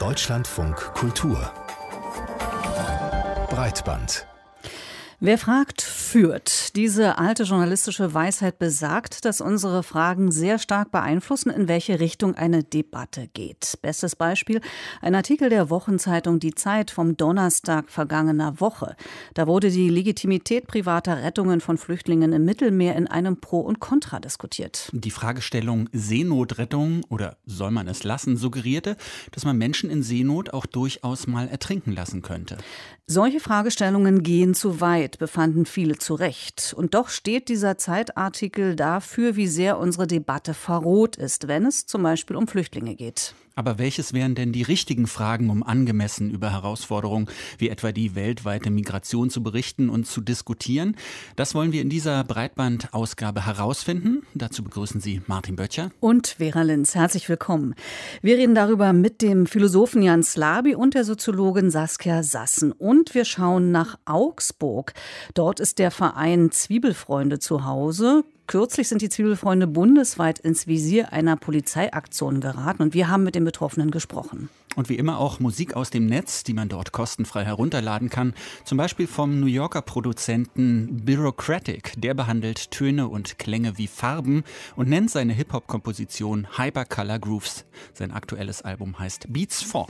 Deutschlandfunk Kultur Breitband. Wer fragt, führt. Diese alte journalistische Weisheit besagt, dass unsere Fragen sehr stark beeinflussen, in welche Richtung eine Debatte geht. Bestes Beispiel: ein Artikel der Wochenzeitung Die Zeit vom Donnerstag vergangener Woche. Da wurde die Legitimität privater Rettungen von Flüchtlingen im Mittelmeer in einem Pro und Contra diskutiert. Die Fragestellung Seenotrettung oder soll man es lassen suggerierte, dass man Menschen in Seenot auch durchaus mal ertrinken lassen könnte. Solche Fragestellungen gehen zu weit, befanden viele zu Recht. Und doch steht dieser Zeitartikel dafür, wie sehr unsere Debatte verroht ist, wenn es zum Beispiel um Flüchtlinge geht. Aber welches wären denn die richtigen Fragen, um angemessen über Herausforderungen wie etwa die weltweite Migration zu berichten und zu diskutieren? Das wollen wir in dieser Breitband-Ausgabe herausfinden. Dazu begrüßen Sie Martin Böttcher und Vera Linz. Herzlich willkommen. Wir reden darüber mit dem Philosophen Jan Slaby und der Soziologin Saskia Sassen. Und wir schauen nach Augsburg. Dort ist der Verein Zwiebelfreunde zu Hause. Kürzlich sind die Zwiebelfreunde bundesweit ins Visier einer Polizeiaktion geraten und wir haben mit den Betroffenen gesprochen. Und wie immer auch Musik aus dem Netz, die man dort kostenfrei herunterladen kann. Zum Beispiel vom New Yorker Produzenten Bureaucratic. Der behandelt Töne und Klänge wie Farben und nennt seine Hip-Hop-Komposition Hypercolor Grooves. Sein aktuelles Album heißt Beats 4.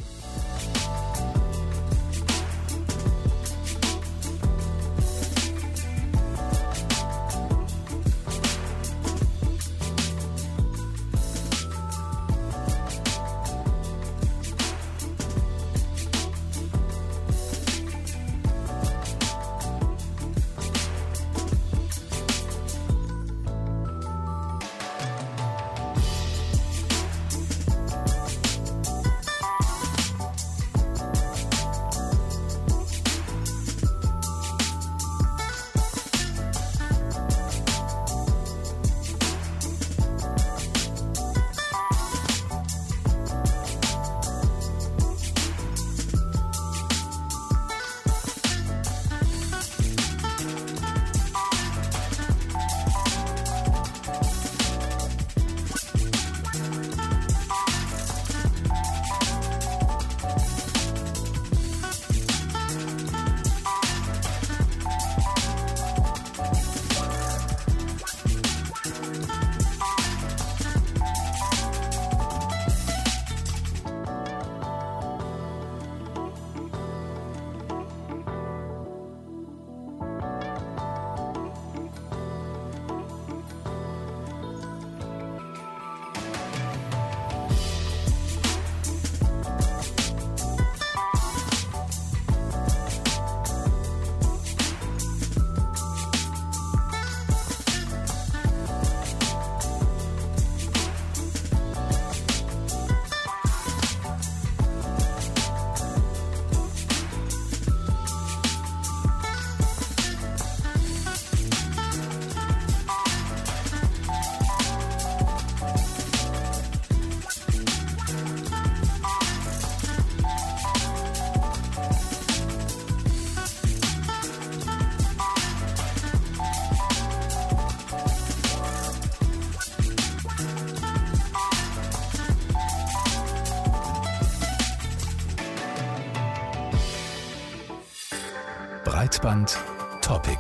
Breitband Topic.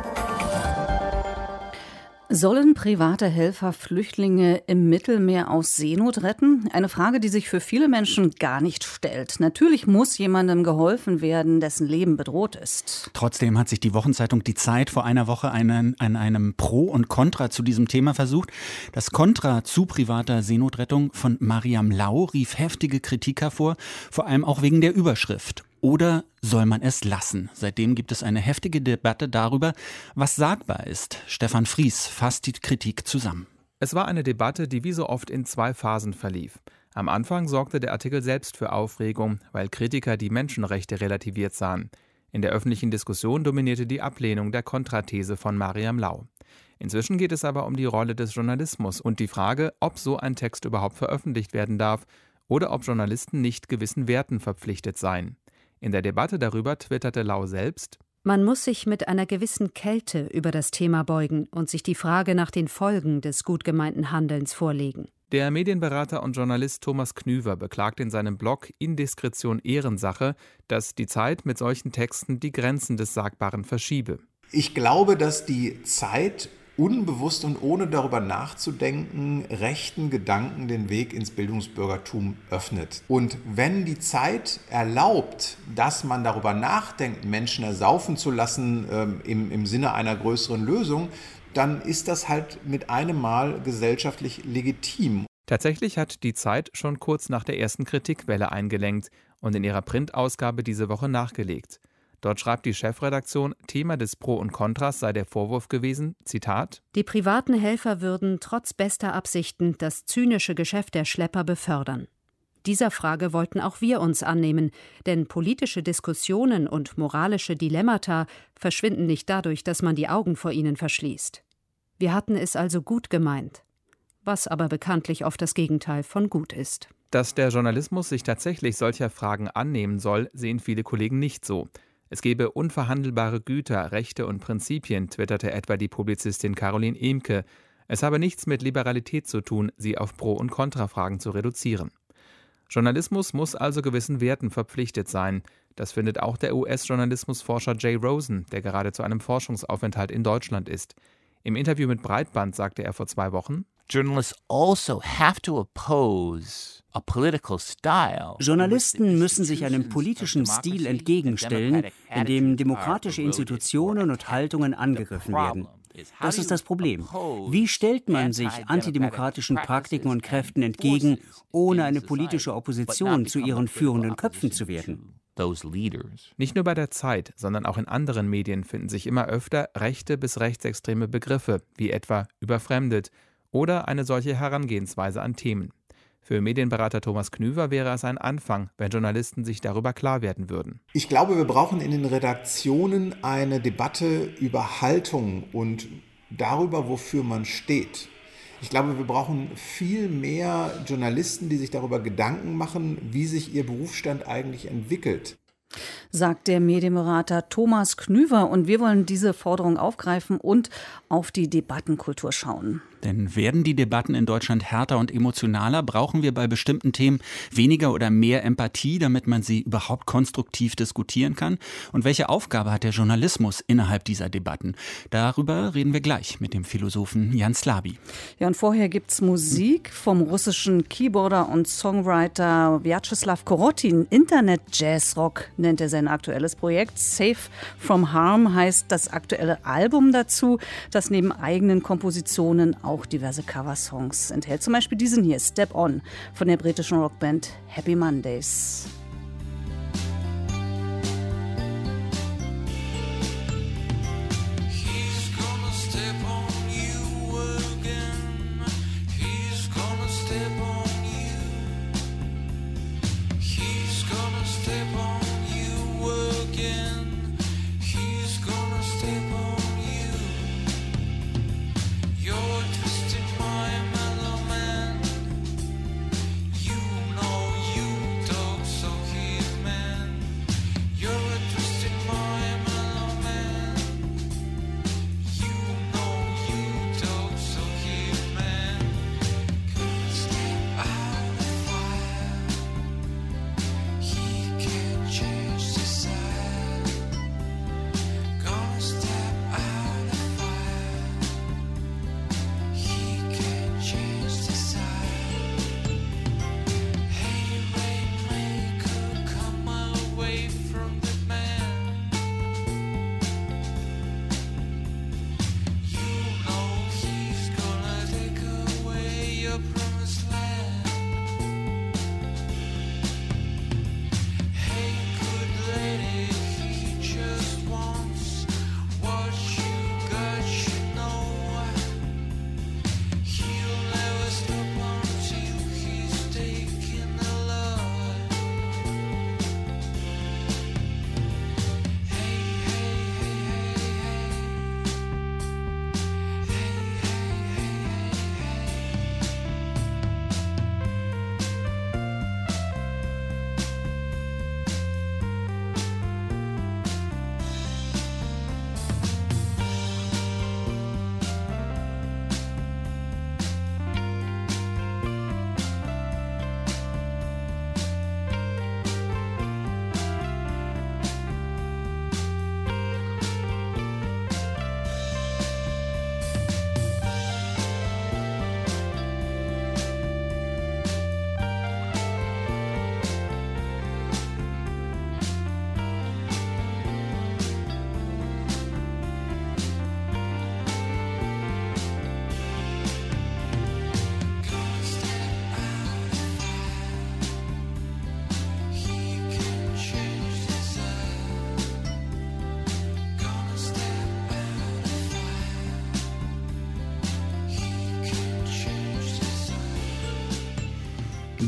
Sollen private Helfer Flüchtlinge im Mittelmeer aus Seenot retten? Eine Frage, die sich für viele Menschen gar nicht stellt. Natürlich muss jemandem geholfen werden, dessen Leben bedroht ist. Trotzdem hat sich die Wochenzeitung Die Zeit vor einer Woche an einem Pro und Contra zu diesem Thema versucht. Das Contra zu privater Seenotrettung von Mariam Lau rief heftige Kritik hervor, vor allem auch wegen der Überschrift. Oder soll man es lassen? Seitdem gibt es eine heftige Debatte darüber, was sagbar ist. Stefan Fries fasst die Kritik zusammen. Es war eine Debatte, die wie so oft in zwei Phasen verlief. Am Anfang sorgte der Artikel selbst für Aufregung, weil Kritiker die Menschenrechte relativiert sahen. In der öffentlichen Diskussion dominierte die Ablehnung der Kontrathese von Mariam Lau. Inzwischen geht es aber um die Rolle des Journalismus und die Frage, ob so ein Text überhaupt veröffentlicht werden darf oder ob Journalisten nicht gewissen Werten verpflichtet seien. In der Debatte darüber twitterte Lau selbst: Man muss sich mit einer gewissen Kälte über das Thema beugen und sich die Frage nach den Folgen des gut gemeinten Handelns vorlegen. Der Medienberater und Journalist Thomas Knüver beklagt in seinem Blog Indiskretion Ehrensache, dass die Zeit mit solchen Texten die Grenzen des Sagbaren verschiebe. Ich glaube, dass die Zeit unbewusst und ohne darüber nachzudenken, rechten Gedanken den Weg ins Bildungsbürgertum öffnet. Und wenn die Zeit erlaubt, dass man darüber nachdenkt, Menschen ersaufen zu lassen im Sinne einer größeren Lösung, dann ist das halt mit einem Mal gesellschaftlich legitim. Tatsächlich hat die Zeit schon kurz nach der ersten Kritikwelle eingelenkt und in ihrer Printausgabe diese Woche nachgelegt. Dort schreibt die Chefredaktion, Thema des Pro und Kontras sei der Vorwurf gewesen, Zitat: Die privaten Helfer würden trotz bester Absichten das zynische Geschäft der Schlepper befördern. Dieser Frage wollten auch wir uns annehmen, denn politische Diskussionen und moralische Dilemmata verschwinden nicht dadurch, dass man die Augen vor ihnen verschließt. Wir hatten es also gut gemeint, was aber bekanntlich oft das Gegenteil von gut ist. Dass der Journalismus sich tatsächlich solcher Fragen annehmen soll, sehen viele Kollegen nicht so. Es gebe unverhandelbare Güter, Rechte und Prinzipien, twitterte etwa die Publizistin Caroline Ehmke. Es habe nichts mit Liberalität zu tun, sie auf Pro- und Kontrafragen zu reduzieren. Journalismus muss also gewissen Werten verpflichtet sein. Das findet auch der US-Journalismusforscher Jay Rosen, der gerade zu einem Forschungsaufenthalt in Deutschland ist. Im Interview mit Breitband sagte er vor 2 Wochen: Journalists also have to oppose a political style. Journalisten müssen sich einem politischen Stil entgegenstellen, in dem demokratische Institutionen und Haltungen angegriffen werden. Das ist das Problem. Wie stellt man sich antidemokratischen Praktiken und Kräften entgegen, ohne eine politische Opposition zu ihren führenden Köpfen zu werden? Nicht nur bei der Zeit, sondern auch in anderen Medien finden sich immer öfter rechte bis rechtsextreme Begriffe, wie etwa überfremdet oder eine solche Herangehensweise an Themen. Für Medienberater Thomas Knüver wäre es ein Anfang, wenn Journalisten sich darüber klar werden würden. Ich glaube, wir brauchen in den Redaktionen eine Debatte über Haltung und darüber, wofür man steht. Ich glaube, wir brauchen viel mehr Journalisten, die sich darüber Gedanken machen, wie sich ihr Berufsstand eigentlich entwickelt. Sagt der Medienberater Thomas Knüver. Und wir wollen diese Forderung aufgreifen und auf die Debattenkultur schauen. Denn werden die Debatten in Deutschland härter und emotionaler, brauchen wir bei bestimmten Themen weniger oder mehr Empathie, damit man sie überhaupt konstruktiv diskutieren kann? Und welche Aufgabe hat der Journalismus innerhalb dieser Debatten? Darüber reden wir gleich mit dem Philosophen Jan Slaby. Ja, und vorher gibt's Musik vom russischen Keyboarder und Songwriter Vyacheslav Korotin. Internet-Jazz-Rock nennt er sein aktuelles Projekt. Safe from Harm heißt das aktuelle Album dazu, das neben eigenen Kompositionen auch diverse Coversongs enthält. Zum Beispiel diesen hier, Step On, von der britischen Rockband Happy Mondays. So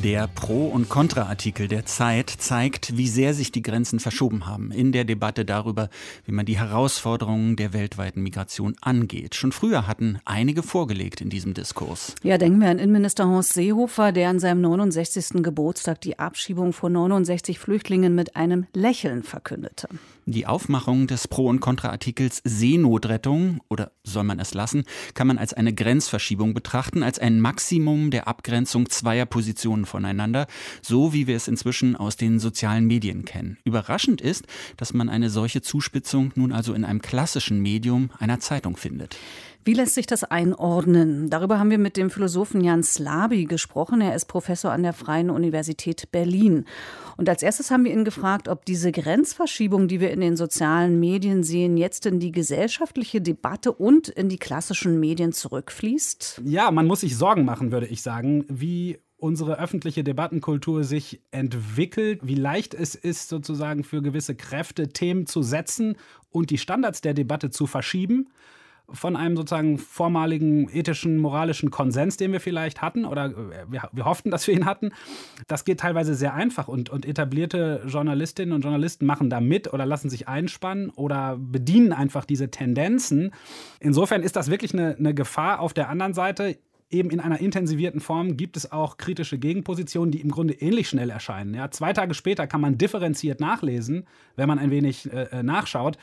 Der Pro- und Kontra-Artikel der Zeit zeigt, wie sehr sich die Grenzen verschoben haben in der Debatte darüber, wie man die Herausforderungen der weltweiten Migration angeht. Schon früher hatten einige vorgelegt in diesem Diskurs. Ja, denken wir an Innenminister Horst Seehofer, der an seinem 69. Geburtstag die Abschiebung von 69 Flüchtlingen mit einem Lächeln verkündete. Die Aufmachung des Pro- und Kontra-Artikels Seenotrettung, oder soll man es lassen, kann man als eine Grenzverschiebung betrachten, als ein Maximum der Abgrenzung zweier Positionen voneinander, so wie wir es inzwischen aus den sozialen Medien kennen. Überraschend ist, dass man eine solche Zuspitzung nun also in einem klassischen Medium, einer Zeitung, findet. Wie lässt sich das einordnen? Darüber haben wir mit dem Philosophen Jan Slaby gesprochen. Er ist Professor an der Freien Universität Berlin. Und als erstes haben wir ihn gefragt, ob diese Grenzverschiebung, die wir in den sozialen Medien sehen, jetzt in die gesellschaftliche Debatte und in die klassischen Medien zurückfließt. Ja, man muss sich Sorgen machen, würde ich sagen, wie unsere öffentliche Debattenkultur sich entwickelt, wie leicht es ist, sozusagen für gewisse Kräfte Themen zu setzen und die Standards der Debatte zu verschieben von einem sozusagen vormaligen ethischen, moralischen Konsens, den wir vielleicht hatten oder wir hofften, dass wir ihn hatten. Das geht teilweise sehr einfach und etablierte Journalistinnen und Journalisten machen da mit oder lassen sich einspannen oder bedienen einfach diese Tendenzen. Insofern ist das wirklich eine Gefahr. Auf der anderen Seite, eben in einer intensivierten Form, gibt es auch kritische Gegenpositionen, die im Grunde ähnlich schnell erscheinen. Ja, 2 Tage später kann man differenziert nachlesen, wenn man ein wenig nachschaut,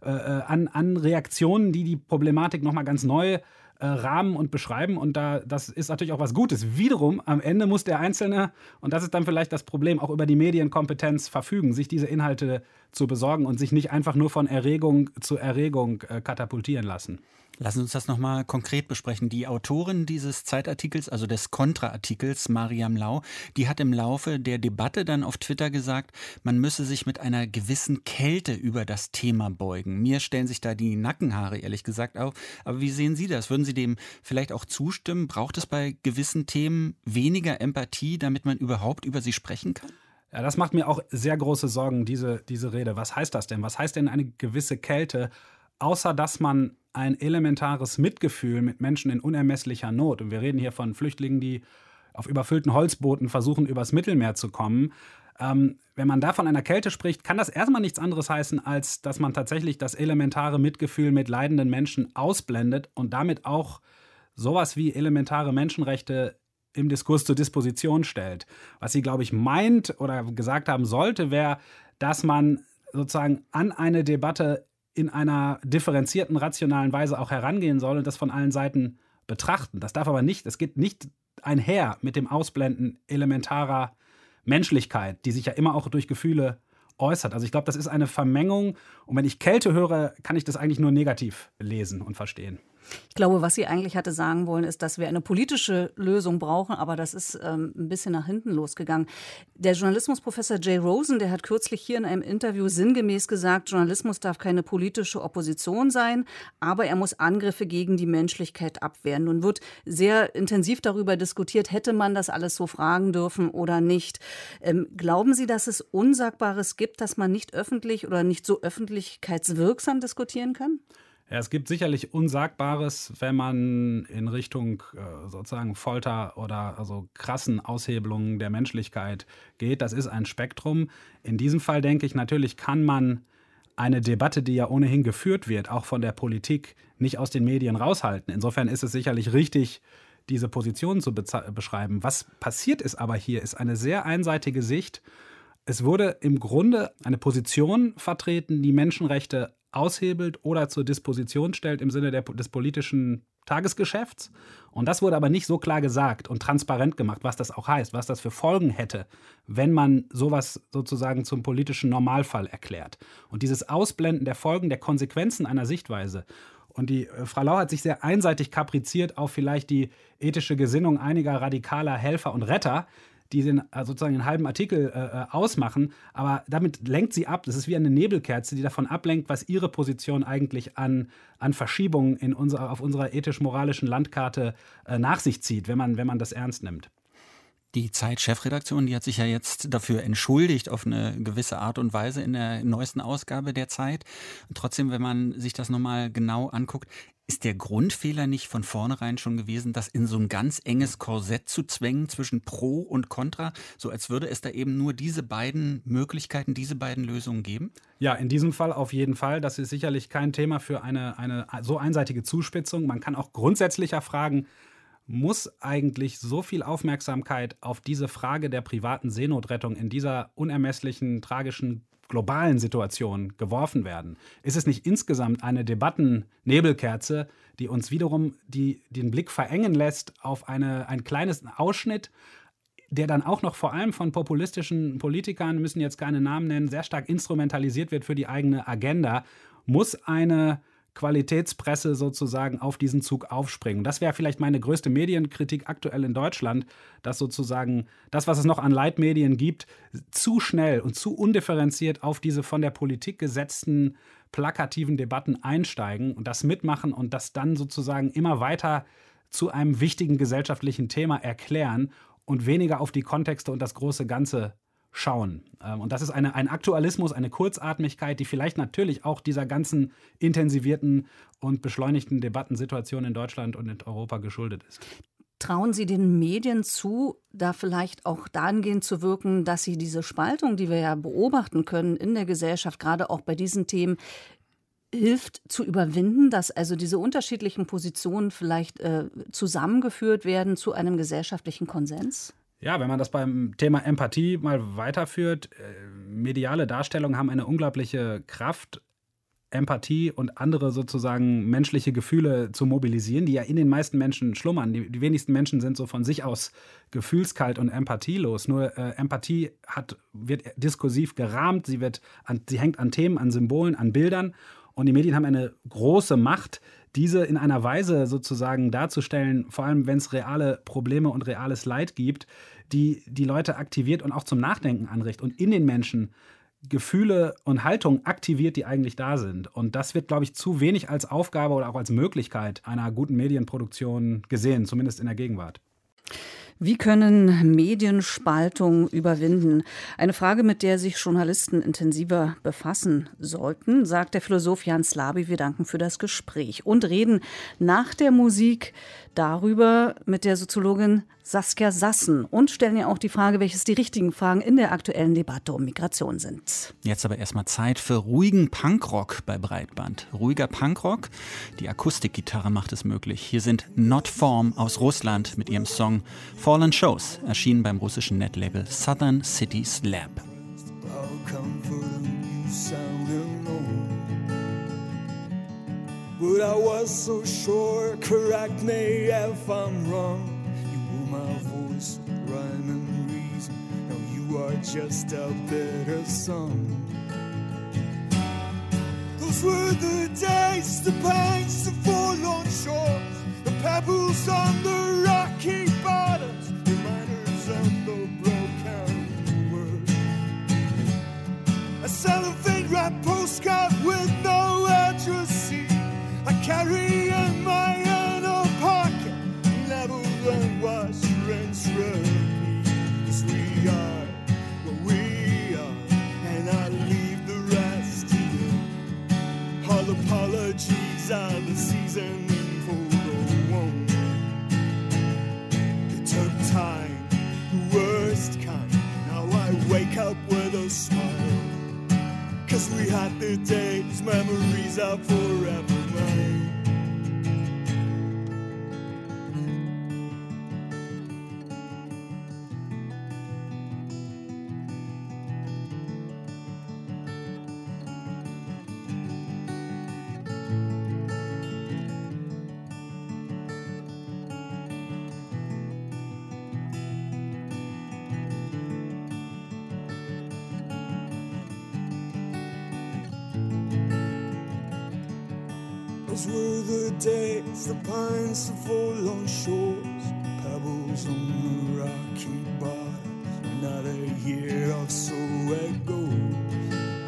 an Reaktionen, die die Problematik nochmal ganz neu rahmen und beschreiben. Und das ist natürlich auch was Gutes. Wiederum, am Ende muss der Einzelne, und das ist dann vielleicht das Problem, auch über die Medienkompetenz verfügen, sich diese Inhalte zu besorgen und sich nicht einfach nur von Erregung zu Erregung katapultieren lassen. Lassen Sie uns das nochmal konkret besprechen. Die Autorin dieses Zeitartikels, also des Kontraartikels, Maryam Lau, die hat im Laufe der Debatte dann auf Twitter gesagt, man müsse sich mit einer gewissen Kälte über das Thema beugen. Mir stellen sich da die Nackenhaare, ehrlich gesagt, auf. Aber wie sehen Sie das? Würden Sie dem vielleicht auch zustimmen? Braucht es bei gewissen Themen weniger Empathie, damit man überhaupt über sie sprechen kann? Ja, das macht mir auch sehr große Sorgen, diese Rede. Was heißt das denn? Was heißt denn eine gewisse Kälte? Außer dass man ein elementares Mitgefühl mit Menschen in unermesslicher Not, und wir reden hier von Flüchtlingen, die auf überfüllten Holzbooten versuchen, übers Mittelmeer zu kommen. Wenn man da von einer Kälte spricht, kann das erstmal nichts anderes heißen, als dass man tatsächlich das elementare Mitgefühl mit leidenden Menschen ausblendet und damit auch sowas wie elementare Menschenrechte im Diskurs zur Disposition stellt. Was sie, glaube ich, meint oder gesagt haben sollte, wäre, dass man sozusagen an eine Debatte in einer differenzierten, rationalen Weise auch herangehen soll und das von allen Seiten betrachten. Das darf aber nicht, es geht nicht einher mit dem Ausblenden elementarer Menschlichkeit, die sich ja immer auch durch Gefühle äußert. Also ich glaube, das ist eine Vermengung und wenn ich Kälte höre, kann ich das eigentlich nur negativ lesen und verstehen. Ich glaube, was sie eigentlich hatte sagen wollen, ist, dass wir eine politische Lösung brauchen, aber das ist ein bisschen nach hinten losgegangen. Der Journalismusprofessor Jay Rosen, der hat kürzlich hier in einem Interview sinngemäß gesagt, Journalismus darf keine politische Opposition sein, aber er muss Angriffe gegen die Menschlichkeit abwehren. Nun wird sehr intensiv darüber diskutiert, hätte man das alles so fragen dürfen oder nicht. Glauben Sie, dass es Unsagbares gibt, dass man nicht öffentlich oder nicht so öffentlichkeitswirksam diskutieren kann? Ja, es gibt sicherlich Unsagbares, wenn man in Richtung sozusagen Folter oder also krassen Aushebelungen der Menschlichkeit geht. Das ist ein Spektrum. In diesem Fall denke ich, natürlich kann man eine Debatte, die ja ohnehin geführt wird, auch von der Politik, nicht aus den Medien raushalten. Insofern ist es sicherlich richtig, diese Position zu beschreiben. Was passiert ist aber hier, ist eine sehr einseitige Sicht. Es wurde im Grunde eine Position vertreten, die Menschenrechte aushebelt oder zur Disposition stellt im Sinne des politischen Tagesgeschäfts. Und das wurde aber nicht so klar gesagt und transparent gemacht, was das auch heißt, was das für Folgen hätte, wenn man sowas sozusagen zum politischen Normalfall erklärt. Und dieses Ausblenden der Folgen, der Konsequenzen einer Sichtweise. Und die Frau Lau hat sich sehr einseitig kapriziert auf vielleicht die ethische Gesinnung einiger radikaler Helfer und Retter, die sozusagen einen halben Artikel ausmachen, aber damit lenkt sie ab. Das ist wie eine Nebelkerze, die davon ablenkt, was ihre Position eigentlich an Verschiebungen auf unserer ethisch-moralischen Landkarte nach sich zieht, wenn man das ernst nimmt. Die Zeit-Chefredaktion, die hat sich ja jetzt dafür entschuldigt auf eine gewisse Art und Weise in der neuesten Ausgabe der Zeit. Und trotzdem, wenn man sich das nochmal genau anguckt, Ist der Grundfehler nicht von vornherein schon gewesen, das in so ein ganz enges Korsett zu zwängen zwischen Pro und Contra, so als würde es da eben nur diese beiden Möglichkeiten, diese beiden Lösungen geben? Ja, in diesem Fall auf jeden Fall. Das ist sicherlich kein Thema für eine so einseitige Zuspitzung. Man kann auch grundsätzlicher fragen, muss eigentlich so viel Aufmerksamkeit auf diese Frage der privaten Seenotrettung in dieser unermesslichen, tragischen globalen Situation geworfen werden? Ist es nicht insgesamt eine Debattennebelkerze, die uns wiederum den Blick verengen lässt auf einen kleinen Ausschnitt, der dann auch noch vor allem von populistischen Politikern, müssen jetzt keine Namen nennen, sehr stark instrumentalisiert wird für die eigene Agenda? Muss eine Qualitätspresse sozusagen auf diesen Zug aufspringen? Das wäre vielleicht meine größte Medienkritik aktuell in Deutschland, dass sozusagen das, was es noch an Leitmedien gibt, zu schnell und zu undifferenziert auf diese von der Politik gesetzten plakativen Debatten einsteigen und das mitmachen und das dann sozusagen immer weiter zu einem wichtigen gesellschaftlichen Thema erklären und weniger auf die Kontexte und das große Ganze schauen. Und das ist ein Aktualismus, eine Kurzatmigkeit, die vielleicht natürlich auch dieser ganzen intensivierten und beschleunigten Debattensituation in Deutschland und in Europa geschuldet ist. Trauen Sie den Medien zu, da vielleicht auch dahingehend zu wirken, dass sie diese Spaltung, die wir ja beobachten können in der Gesellschaft, gerade auch bei diesen Themen, hilft zu überwinden, dass also diese unterschiedlichen Positionen vielleicht zusammengeführt werden zu einem gesellschaftlichen Konsens? Ja, wenn man das beim Thema Empathie mal weiterführt, mediale Darstellungen haben eine unglaubliche Kraft, Empathie und andere sozusagen menschliche Gefühle zu mobilisieren, die ja in den meisten Menschen schlummern. Die wenigsten Menschen sind so von sich aus gefühlskalt und empathielos. Nur Empathie wird diskursiv gerahmt, sie hängt an Themen, an Symbolen, an Bildern. Und die Medien haben eine große Macht, diese in einer Weise sozusagen darzustellen, vor allem wenn es reale Probleme und reales Leid gibt, die Leute aktiviert und auch zum Nachdenken anregt und in den Menschen Gefühle und Haltungen aktiviert, die eigentlich da sind. Und das wird, glaube ich, zu wenig als Aufgabe oder auch als Möglichkeit einer guten Medienproduktion gesehen, zumindest in der Gegenwart. Wie können Medienspaltung überwinden? Eine Frage, mit der sich Journalisten intensiver befassen sollten, sagt der Philosoph Jan Slaby. Wir danken für das Gespräch und reden nach der Musik darüber mit der Soziologin Saskia Sassen und stellen ja auch die Frage, welches die richtigen Fragen in der aktuellen Debatte um Migration sind. Jetzt aber erstmal Zeit für ruhigen Punkrock bei Breitband. Ruhiger Punkrock, die Akustikgitarre macht es möglich. Hier sind Not Form aus Russland mit ihrem Song Fallen Shows, erschienen beim russischen Netlabel Southern Cities Lab. But I was so sure, correct me if I'm wrong. You were my voice, rhyme and reason. Now you are just a bitter song. Those were the days, the pains, the forlorn shores, the pebbles on the rocky bottoms, reminders of the broken world. A cellophane wrapped postcard with no addressee. I carry in my inner pocket, never learn wash, rinse, repeat. 'Cause we are what we are, and I leave the rest to you. All apologies are the seasoning for the one. It took time, the worst kind. Now I wake up with a smile. 'Cause we had the days, memories are forever mine. Those were the days, the pines, the forlorn shores, pebbles on the rocky bottoms. Another year or so it goes.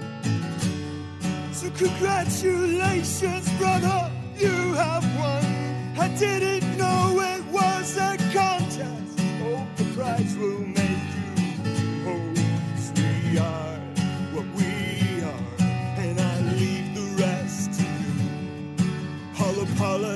So congratulations, brother, you have won. I didn't know it was a contest. Hope the prize will make you whole. 'Cause we are what we are, and I leave the rest to you. All apologies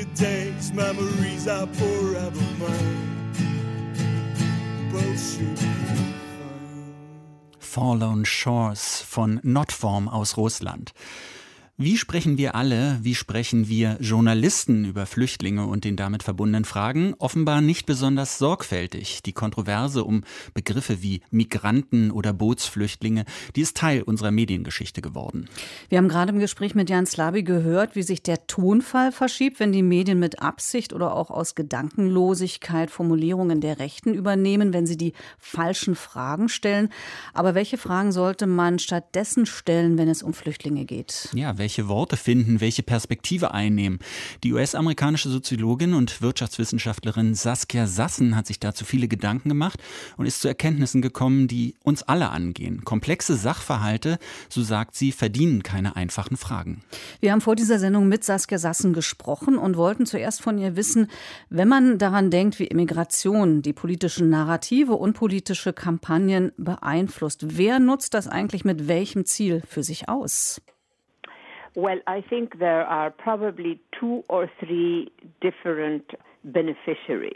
good days, memories are forever mine. Both should be fine. Forlorn Shores von Notform aus Russland. Wie sprechen wir alle, wie sprechen wir Journalisten über Flüchtlinge und den damit verbundenen Fragen? Offenbar nicht besonders sorgfältig. Die Kontroverse um Begriffe wie Migranten oder Bootsflüchtlinge, die ist Teil unserer Mediengeschichte geworden. Wir haben gerade im Gespräch mit Jan Slaby gehört, wie sich der Tonfall verschiebt, wenn die Medien mit Absicht oder auch aus Gedankenlosigkeit Formulierungen der Rechten übernehmen, wenn sie die falschen Fragen stellen. Aber welche Fragen sollte man stattdessen stellen, wenn es um Flüchtlinge geht? Ja, welche Worte finden, welche Perspektive einnehmen. Die US-amerikanische Soziologin und Wirtschaftswissenschaftlerin Saskia Sassen hat sich dazu viele Gedanken gemacht und ist zu Erkenntnissen gekommen, die uns alle angehen. Komplexe Sachverhalte, so sagt sie, verdienen keine einfachen Fragen. Wir haben vor dieser Sendung mit Saskia Sassen gesprochen und wollten zuerst von ihr wissen, wenn man daran denkt, wie Immigration die politischen Narrative und politische Kampagnen beeinflusst, wer nutzt das eigentlich mit welchem Ziel für sich aus? Well, I think there are probably 2 or 3 different beneficiaries.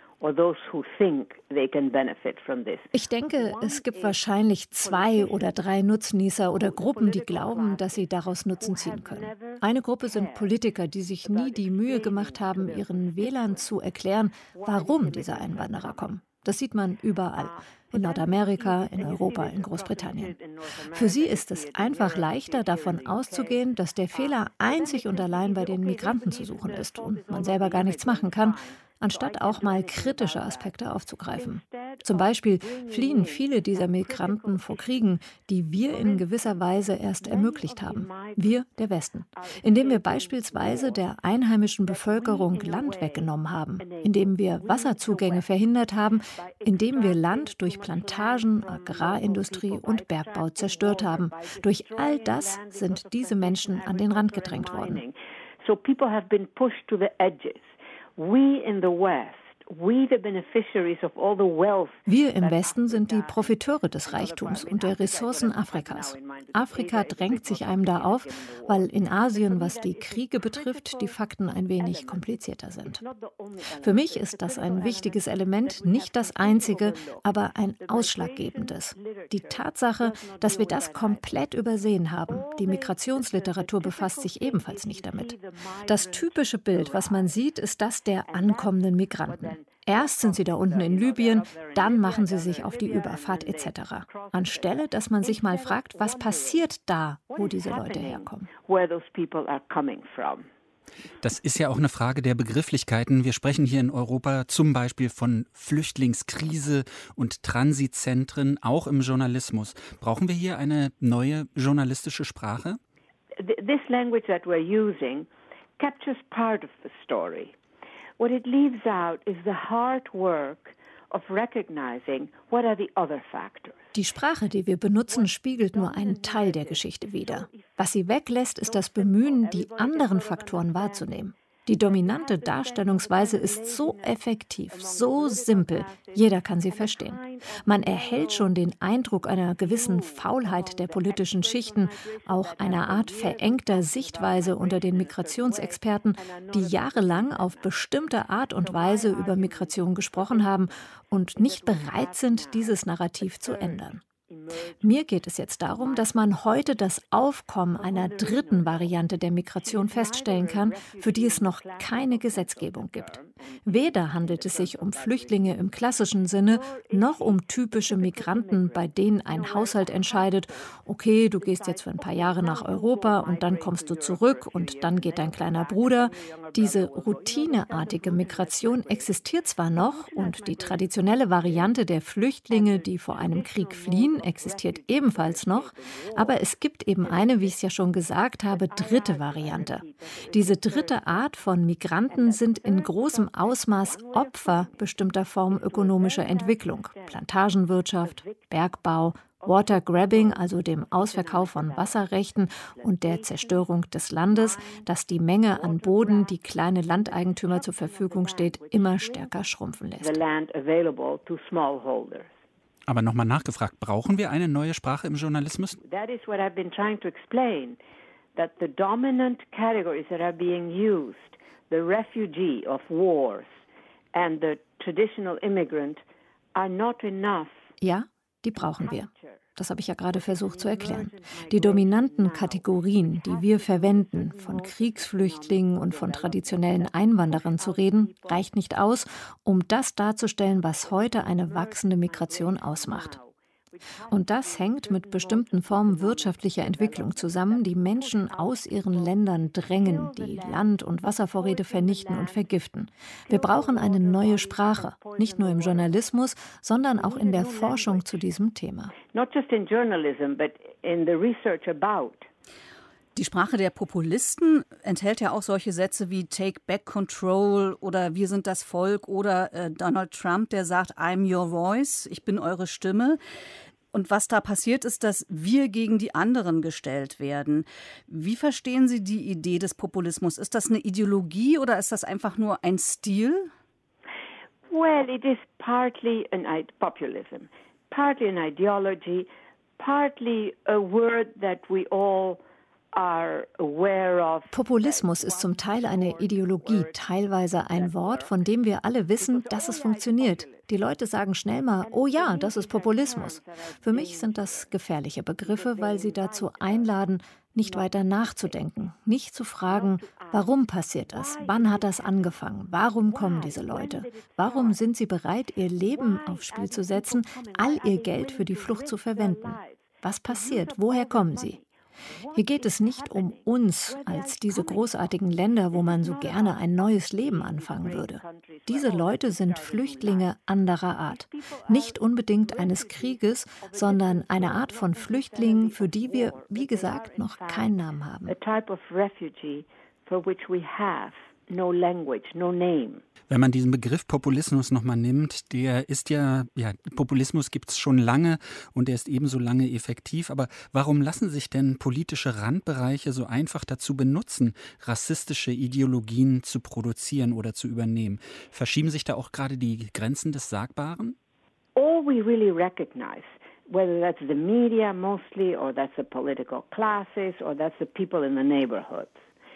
Ich denke, es gibt wahrscheinlich 2 oder 3 Nutznießer oder Gruppen, die glauben, dass sie daraus Nutzen ziehen können. Eine Gruppe sind Politiker, die sich nie die Mühe gemacht haben, ihren Wählern zu erklären, warum diese Einwanderer kommen. Das sieht man überall. In Nordamerika, in Europa, in Großbritannien. Für sie ist es einfach leichter, davon auszugehen, dass der Fehler einzig und allein bei den Migranten zu suchen ist und man selber gar nichts machen kann, anstatt auch mal kritische Aspekte aufzugreifen. Zum Beispiel fliehen viele dieser Migranten vor Kriegen, die wir in gewisser Weise erst ermöglicht haben. Wir, der Westen. Indem wir beispielsweise der einheimischen Bevölkerung Land weggenommen haben, indem wir Wasserzugänge verhindert haben, indem wir Land durch Plantagen, Agrarindustrie und Bergbau zerstört haben. Durch all das sind diese Menschen an den Rand gedrängt worden. So people have been pushed to the edges. We in the West, we the beneficiaries of all the wealth. Wir im Westen sind die Profiteure des Reichtums und der Ressourcen Afrikas. Afrika drängt sich einem da auf, weil in Asien, was die Kriege betrifft, die Fakten ein wenig komplizierter sind. Für mich ist das ein wichtiges Element, nicht das einzige, aber ein ausschlaggebendes. Die Tatsache, dass wir das komplett übersehen haben. Die Migrationsliteratur befasst sich ebenfalls nicht damit. Das typische Bild, was man sieht, ist das der ankommenden Migranten. Erst sind sie da unten in Libyen, dann machen sie sich auf die Überfahrt etc. Anstelle, dass man sich mal fragt, was passiert da, wo diese Leute herkommen. Das ist ja auch eine Frage der Begrifflichkeiten. Wir sprechen hier in Europa zum Beispiel von Flüchtlingskrise und Transitzentren, auch im Journalismus. Brauchen wir hier eine neue journalistische Sprache? This language that we're using captures part of the story. What it leaves out is the hard work of recognizing what are the other factors. Die Sprache, die wir benutzen, spiegelt nur einen Teil der Geschichte wider. Was sie weglässt, ist das Bemühen, die anderen Faktoren wahrzunehmen. Die dominante Darstellungsweise ist so effektiv, so simpel, jeder kann sie verstehen. Man erhält schon den Eindruck einer gewissen Faulheit der politischen Schichten, auch einer Art verengter Sichtweise unter den Migrationsexperten, die jahrelang auf bestimmte Art und Weise über Migration gesprochen haben und nicht bereit sind, dieses Narrativ zu ändern. Mir geht es jetzt darum, dass man heute das Aufkommen einer dritten Variante der Migration feststellen kann, für die es noch keine Gesetzgebung gibt. Weder handelt es sich um Flüchtlinge im klassischen Sinne, noch um typische Migranten, bei denen ein Haushalt entscheidet, okay, du gehst jetzt für ein paar Jahre nach Europa und dann kommst du zurück und dann geht dein kleiner Bruder. Diese routineartige Migration existiert zwar noch und die traditionelle Variante der Flüchtlinge, die vor einem Krieg fliehen, existiert ebenfalls noch, aber es gibt eben eine, wie ich es ja schon gesagt habe, dritte Variante. Diese dritte Art von Migranten sind in großem Ausmaß Opfer bestimmter Formen ökonomischer Entwicklung, Plantagenwirtschaft, Bergbau, Watergrabbing, also dem Ausverkauf von Wasserrechten und der Zerstörung des Landes, das die Menge an Boden, die kleine Landeigentümer zur Verfügung steht, immer stärker schrumpfen lässt. Aber nochmal nachgefragt, brauchen wir eine neue Sprache im Journalismus? That is what I've been trying to explain. that the dominant categories that are being used, the refugee of wars and the traditional immigrant, are not enough. Ja, die brauchen wir. Das habe ich ja gerade versucht zu erklären. Die dominanten Kategorien, die wir verwenden, von Kriegsflüchtlingen und von traditionellen Einwanderern zu reden, reicht nicht aus, um das darzustellen, was heute eine wachsende Migration ausmacht. Und das hängt mit bestimmten Formen wirtschaftlicher Entwicklung zusammen, die Menschen aus ihren Ländern drängen, die Land- und Wasservorräte vernichten und vergiften. Wir brauchen eine neue Sprache, nicht nur im Journalismus, sondern auch in der Forschung zu diesem Thema. Not just in journalism, but in the research about. Die Sprache der Populisten enthält ja auch solche Sätze wie Take Back Control oder Wir sind das Volk oder Donald Trump, der sagt I'm your voice, ich bin eure Stimme. Und was da passiert, ist, dass wir gegen die anderen gestellt werden. Wie verstehen Sie die Idee des Populismus? Ist das eine Ideologie oder ist das einfach nur ein Stil? Well, it is partly populism, partly an ideology, partly a word that we all are aware of. Populismus ist zum Teil eine Ideologie, teilweise ein Wort, von dem wir alle wissen, dass es funktioniert. Die Leute sagen schnell mal, oh ja, das ist Populismus. Für mich sind das gefährliche Begriffe, weil sie dazu einladen, nicht weiter nachzudenken, nicht zu fragen, warum passiert das, wann hat das angefangen, warum kommen diese Leute, warum sind sie bereit, ihr Leben aufs Spiel zu setzen, all ihr Geld für die Flucht zu verwenden. Was passiert, woher kommen sie? Hier geht es nicht um uns als diese großartigen Länder, wo man so gerne ein neues Leben anfangen würde. Diese Leute sind Flüchtlinge anderer Art. Nicht unbedingt eines Krieges, sondern eine Art von Flüchtlingen, für die wir, wie gesagt, noch keinen Namen haben. Wenn man diesen Begriff Populismus nochmal nimmt, der ist Populismus gibt es schon lange und der ist ebenso lange effektiv. Aber warum lassen sich denn politische Randbereiche so einfach dazu benutzen, rassistische Ideologien zu produzieren oder zu übernehmen? Verschieben sich da auch gerade die Grenzen des Sagbaren? All we really recognize, whether that's the media mostly, or that's the political classes, or that's the people in the neighborhoods,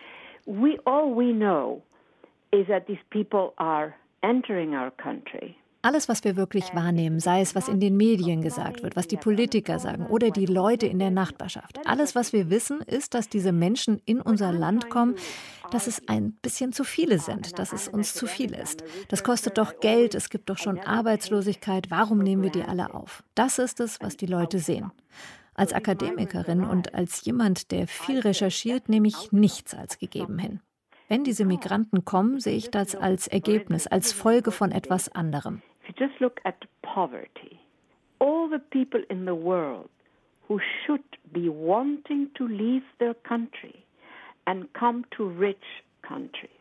all we know is that these people are entering our country. Alles, was wir wirklich wahrnehmen, sei es, was in den Medien gesagt wird, was die Politiker sagen oder die Leute in der Nachbarschaft. Alles, was wir wissen, ist, dass diese Menschen in unser Land kommen, dass es ein bisschen zu viele sind, dass es uns zu viel ist. Das kostet doch Geld, es gibt doch schon Arbeitslosigkeit, warum nehmen wir die alle auf? Das ist es, was die Leute sehen. Als Akademikerin und als jemand, der viel recherchiert, nehme ich nichts als gegeben hin. Wenn diese Migranten kommen, sehe ich das als Ergebnis, als Folge von etwas anderem. If you just look at poverty, all the people in the world who should be wanting to leave their country and come to rich countries,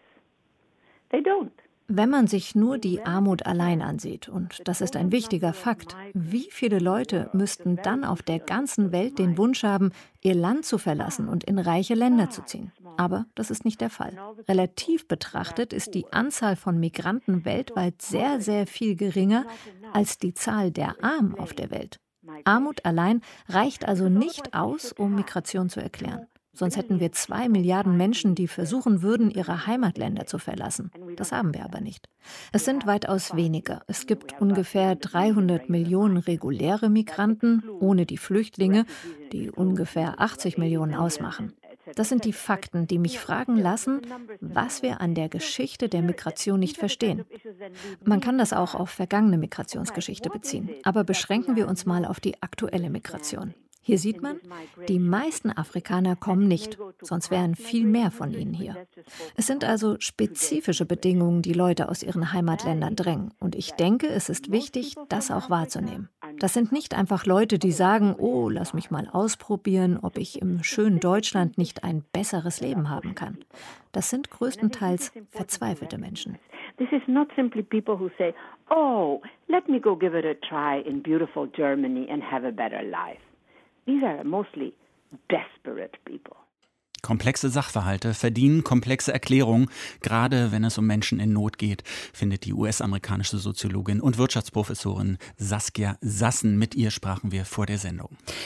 they don't. Wenn man sich nur die Armut allein ansieht, und das ist ein wichtiger Fakt, wie viele Leute müssten dann auf der ganzen Welt den Wunsch haben, ihr Land zu verlassen und in reiche Länder zu ziehen? Aber das ist nicht der Fall. Relativ betrachtet ist die Anzahl von Migranten weltweit sehr, sehr viel geringer als die Zahl der Armen auf der Welt. Armut allein reicht also nicht aus, um Migration zu erklären. Sonst hätten wir 2 Milliarden Menschen, die versuchen würden, ihre Heimatländer zu verlassen. Das haben wir aber nicht. Es sind weitaus weniger. Es gibt ungefähr 300 Millionen reguläre Migranten, ohne die Flüchtlinge, die ungefähr 80 Millionen ausmachen. Das sind die Fakten, die mich fragen lassen, was wir an der Geschichte der Migration nicht verstehen. Man kann das auch auf vergangene Migrationsgeschichte beziehen, aber beschränken wir uns mal auf die aktuelle Migration. Hier sieht man, die meisten Afrikaner kommen nicht, sonst wären viel mehr von ihnen hier. Es sind also spezifische Bedingungen, die Leute aus ihren Heimatländern drängen. Und ich denke, es ist wichtig, das auch wahrzunehmen. Das sind nicht einfach Leute, die sagen, oh, lass mich mal ausprobieren, ob ich im schönen Deutschland nicht ein besseres Leben haben kann. Das sind größtenteils verzweifelte Menschen. This is not simply people who say, oh, let me go give it a try in beautiful Germany and have a better life. These are mostly desperate people. Komplexe Sachverhalte verdienen komplexe Erklärungen, gerade wenn es um Menschen in Not geht, findet die US-amerikanische Soziologin und Wirtschaftsprofessorin Saskia Sassen. Mit ihr sprachen wir vor der Sendung.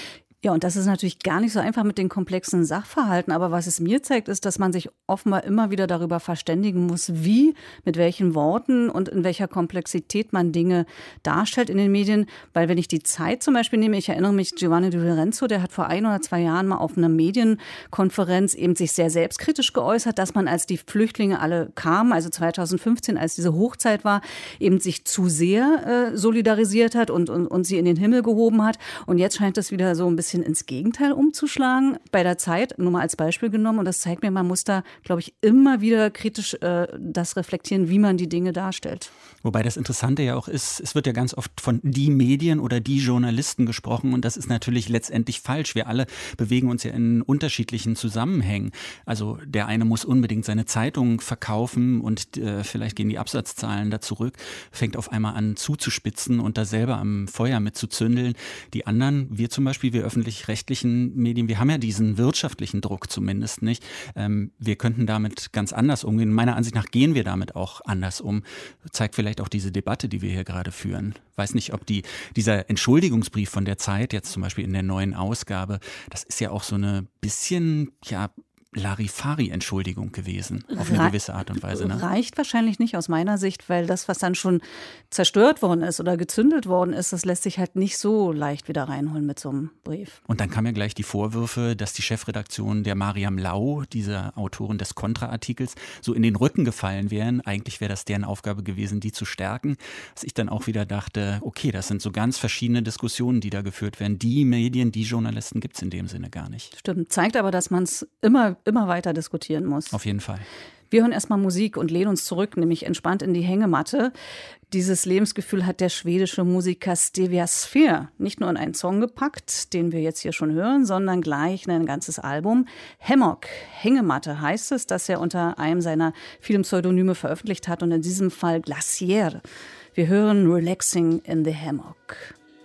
Ja, und das ist natürlich gar nicht so einfach mit den komplexen Sachverhalten. Aber was es mir zeigt, ist, dass man sich offenbar immer wieder darüber verständigen muss, wie, mit welchen Worten und in welcher Komplexität man Dinge darstellt in den Medien. Weil wenn ich die Zeit zum Beispiel nehme, ich erinnere mich, Giovanni Di Lorenzo, der hat vor 1 oder 2 Jahren mal auf einer Medienkonferenz eben sich sehr selbstkritisch geäußert, dass man, als die Flüchtlinge alle kamen, also 2015, als diese Hochzeit war, eben sich zu sehr solidarisiert hat und sie in den Himmel gehoben hat. Und jetzt scheint es wieder so ein bisschen ins Gegenteil umzuschlagen. Bei der Zeit, nur mal als Beispiel genommen, und das zeigt mir, man muss da, glaube ich, immer wieder kritisch das reflektieren, wie man die Dinge darstellt. Wobei das Interessante ja auch ist, es wird ja ganz oft von die Medien oder die Journalisten gesprochen und das ist natürlich letztendlich falsch. Wir alle bewegen uns ja in unterschiedlichen Zusammenhängen. Also der eine muss unbedingt seine Zeitung verkaufen und vielleicht gehen die Absatzzahlen da zurück, fängt auf einmal an zuzuspitzen und da selber am Feuer mit zu zündeln. Die anderen, wir zum Beispiel, wir öffentlich-rechtlichen Medien, wir haben ja diesen wirtschaftlichen Druck zumindest nicht. Wir könnten damit ganz anders umgehen. Meiner Ansicht nach gehen wir damit auch anders um. Zeigt vielleicht auch diese Debatte, die wir hier gerade führen. Weiß nicht, ob dieser Entschuldigungsbrief von der Zeit, jetzt zum Beispiel in der neuen Ausgabe, das ist ja auch so eine bisschen, ja, Larifari-Entschuldigung gewesen, auf eine gewisse Art und Weise. Ne? Reicht wahrscheinlich nicht aus meiner Sicht, weil das, was dann schon zerstört worden ist oder gezündelt worden ist, das lässt sich halt nicht so leicht wieder reinholen mit so einem Brief. Und dann kamen ja gleich die Vorwürfe, dass die Chefredaktion der Mariam Lau, dieser Autorin des Kontra-Artikels, so in den Rücken gefallen wären. Eigentlich wäre das deren Aufgabe gewesen, die zu stärken. Dass ich dann auch wieder dachte, okay, das sind so ganz verschiedene Diskussionen, die da geführt werden. Die Medien, die Journalisten gibt es in dem Sinne gar nicht. Stimmt, zeigt aber, dass man es immer weiter diskutieren muss. Auf jeden Fall. Wir hören erstmal Musik und lehnen uns zurück, nämlich entspannt in die Hängematte. Dieses Lebensgefühl hat der schwedische Musiker Stevia Sphere nicht nur in einen Song gepackt, den wir jetzt hier schon hören, sondern gleich in ein ganzes Album. Hammock, Hängematte heißt es, das er unter einem seiner vielen Pseudonyme veröffentlicht hat und in diesem Fall Glacier. Wir hören Relaxing in the Hammock.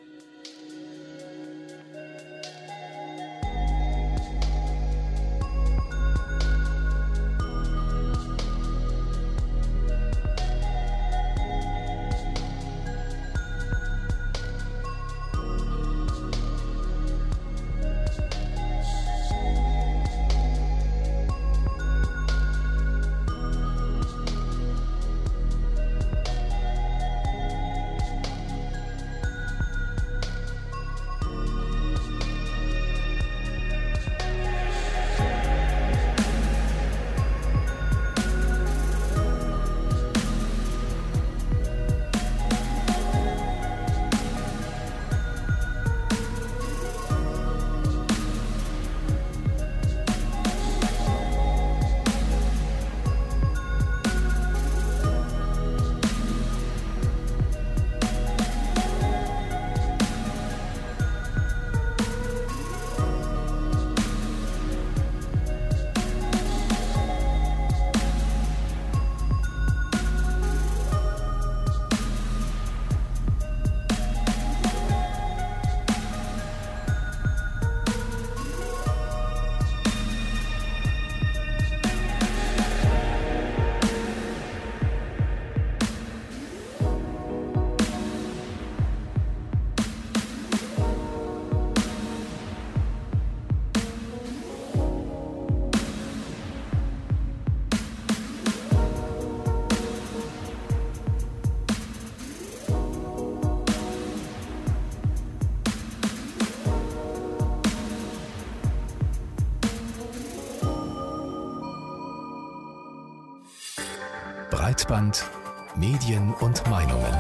Breitband, Medien und Meinungen.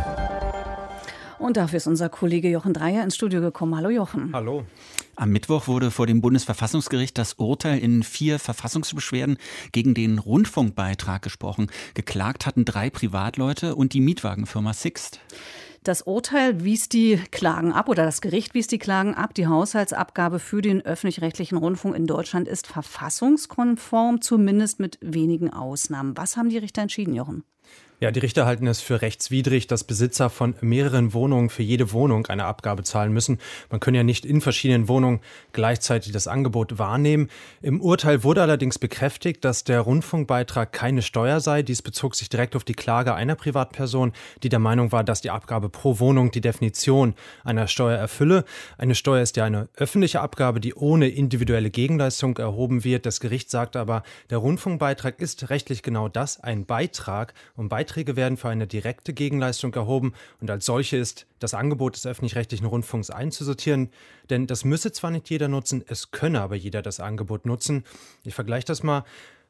Und dafür ist unser Kollege Jochen Dreier ins Studio gekommen. Hallo Jochen. Hallo. Am Mittwoch wurde vor dem Bundesverfassungsgericht das Urteil in 4 Verfassungsbeschwerden gegen den Rundfunkbeitrag gesprochen. Geklagt hatten 3 Privatleute und die Mietwagenfirma Sixt. Das Urteil wies die Klagen ab, oder das Gericht wies die Klagen ab. Die Haushaltsabgabe für den öffentlich-rechtlichen Rundfunk in Deutschland ist verfassungskonform, zumindest mit wenigen Ausnahmen. Was haben die Richter entschieden, Jochen? Ja, die Richter halten es für rechtswidrig, dass Besitzer von mehreren Wohnungen für jede Wohnung eine Abgabe zahlen müssen. Man könne ja nicht in verschiedenen Wohnungen gleichzeitig das Angebot wahrnehmen. Im Urteil wurde allerdings bekräftigt, dass der Rundfunkbeitrag keine Steuer sei. Dies bezog sich direkt auf die Klage einer Privatperson, die der Meinung war, dass die Abgabe pro Wohnung die Definition einer Steuer erfülle. Eine Steuer ist ja eine öffentliche Abgabe, die ohne individuelle Gegenleistung erhoben wird. Das Gericht sagte aber, der Rundfunkbeitrag ist rechtlich genau das, ein Beitrag. Und Beiträge werden für eine direkte Gegenleistung erhoben und als solche ist das Angebot des öffentlich-rechtlichen Rundfunks einzusortieren, denn das müsse zwar nicht jeder nutzen, es könne aber jeder das Angebot nutzen. Ich vergleiche das mal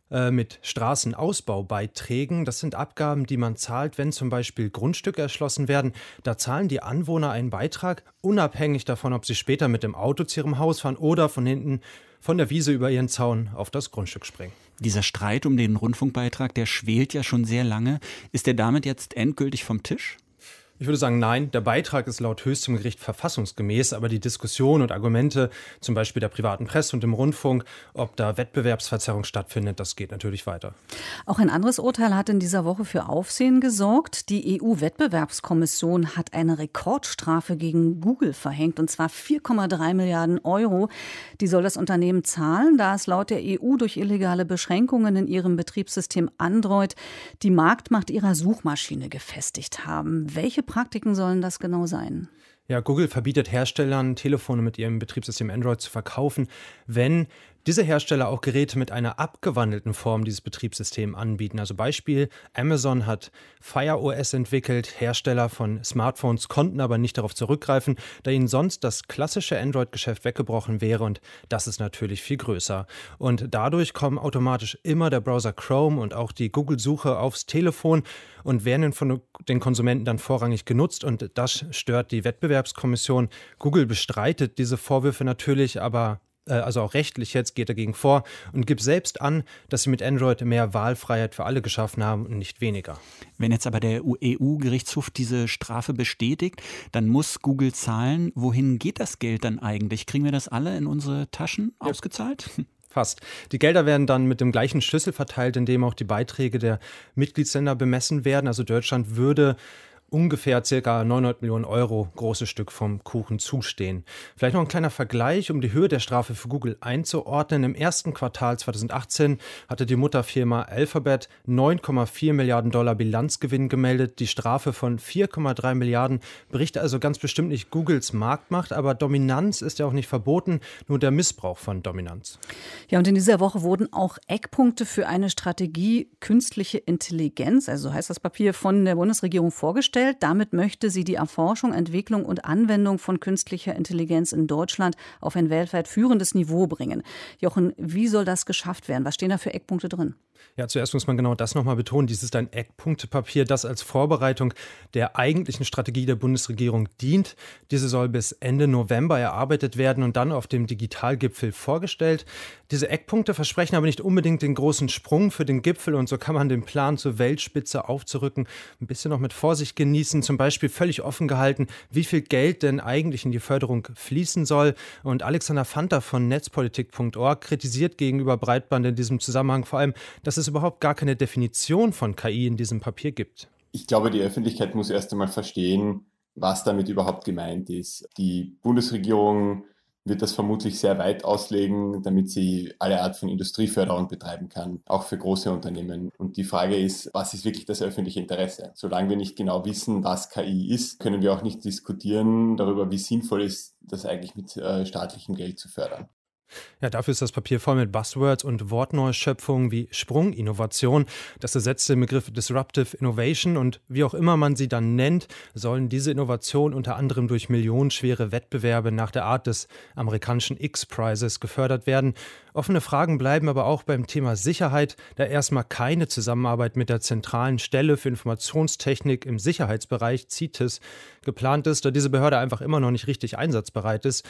mit Straßenausbaubeiträgen. Das sind Abgaben, die man zahlt, wenn zum Beispiel Grundstücke erschlossen werden. Da zahlen die Anwohner einen Beitrag, unabhängig davon, ob sie später mit dem Auto zu ihrem Haus fahren oder von hinten von der Wiese über ihren Zaun auf das Grundstück springen. Dieser Streit um den Rundfunkbeitrag, der schwelt ja schon sehr lange. Ist der damit jetzt endgültig vom Tisch? Ich würde sagen, nein, der Beitrag ist laut höchstem Gericht verfassungsgemäß, aber die Diskussion und Argumente, zum Beispiel der privaten Presse und im Rundfunk, ob da Wettbewerbsverzerrung stattfindet, das geht natürlich weiter. Auch ein anderes Urteil hat in dieser Woche für Aufsehen gesorgt. Die EU-Wettbewerbskommission hat eine Rekordstrafe gegen Google verhängt, und zwar 4,3 Milliarden Euro. Die soll das Unternehmen zahlen, da es laut der EU durch illegale Beschränkungen in ihrem Betriebssystem Android die Marktmacht ihrer Suchmaschine gefestigt haben. Welche Praktiken sollen das genau sein? Ja, Google verbietet Herstellern, Telefone mit ihrem Betriebssystem Android zu verkaufen, wenn diese Hersteller auch Geräte mit einer abgewandelten Form dieses Betriebssystems anbieten. Also Beispiel, Amazon hat Fire OS entwickelt, Hersteller von Smartphones konnten aber nicht darauf zurückgreifen, da ihnen sonst das klassische Android-Geschäft weggebrochen wäre und das ist natürlich viel größer. Und dadurch kommen automatisch immer der Browser Chrome und auch die Google-Suche aufs Telefon und werden von den Konsumenten dann vorrangig genutzt und das stört die Wettbewerbskommission. Google bestreitet diese Vorwürfe natürlich, aber also auch rechtlich jetzt geht dagegen vor und gibt selbst an, dass sie mit Android mehr Wahlfreiheit für alle geschaffen haben und nicht weniger. Wenn jetzt aber der EU-Gerichtshof diese Strafe bestätigt, dann muss Google zahlen. Wohin geht das Geld dann eigentlich? Kriegen wir das alle in unsere Taschen ausgezahlt? Fast. Die Gelder werden dann mit dem gleichen Schlüssel verteilt, in dem auch die Beiträge der Mitgliedsländer bemessen werden. Also Deutschland würde ungefähr ca. 900 Millionen Euro großes Stück vom Kuchen zustehen. Vielleicht noch ein kleiner Vergleich, um die Höhe der Strafe für Google einzuordnen. Im ersten Quartal 2018 hatte die Mutterfirma Alphabet 9,4 Milliarden Dollar Bilanzgewinn gemeldet. Die Strafe von 4,3 Milliarden bricht also ganz bestimmt nicht Googles Marktmacht, aber Dominanz ist ja auch nicht verboten, nur der Missbrauch von Dominanz. Ja, und in dieser Woche wurden auch Eckpunkte für eine Strategie künstliche Intelligenz, also so heißt das Papier, von der Bundesregierung vorgestellt. Damit möchte sie die Erforschung, Entwicklung und Anwendung von künstlicher Intelligenz in Deutschland auf ein weltweit führendes Niveau bringen. Jochen, wie soll das geschafft werden? Was stehen da für Eckpunkte drin? Ja, zuerst muss man genau das nochmal betonen. Dies ist ein Eckpunktepapier, das als Vorbereitung der eigentlichen Strategie der Bundesregierung dient. Diese soll bis Ende November erarbeitet werden und dann auf dem Digitalgipfel vorgestellt. Diese Eckpunkte versprechen aber nicht unbedingt den großen Sprung für den Gipfel und so kann man den Plan zur Weltspitze aufzurücken ein bisschen noch mit Vorsicht genießen. Zum Beispiel völlig offen gehalten, wie viel Geld denn eigentlich in die Förderung fließen soll. Und Alexander Fanta von netzpolitik.org kritisiert gegenüber Breitband in diesem Zusammenhang vor allem, dass es überhaupt gar keine Definition von KI in diesem Papier gibt. Ich glaube, die Öffentlichkeit muss erst einmal verstehen, was damit überhaupt gemeint ist. Die Bundesregierung wird das vermutlich sehr weit auslegen, damit sie alle Art von Industrieförderung betreiben kann, auch für große Unternehmen. Und die Frage ist, was ist wirklich das öffentliche Interesse? Solange wir nicht genau wissen, was KI ist, können wir auch nicht diskutieren darüber, wie sinnvoll ist, das eigentlich mit staatlichem Geld zu fördern. Ja, dafür ist das Papier voll mit Buzzwords und Wortneuschöpfungen wie Sprunginnovation. Das ersetzt den Begriff Disruptive Innovation und wie auch immer man sie dann nennt, sollen diese Innovationen unter anderem durch millionenschwere Wettbewerbe nach der Art des amerikanischen X-Prizes gefördert werden. Offene Fragen bleiben aber auch beim Thema Sicherheit, da erstmal keine Zusammenarbeit mit der zentralen Stelle für Informationstechnik im Sicherheitsbereich, CITES, geplant ist, da diese Behörde einfach immer noch nicht richtig einsatzbereit ist.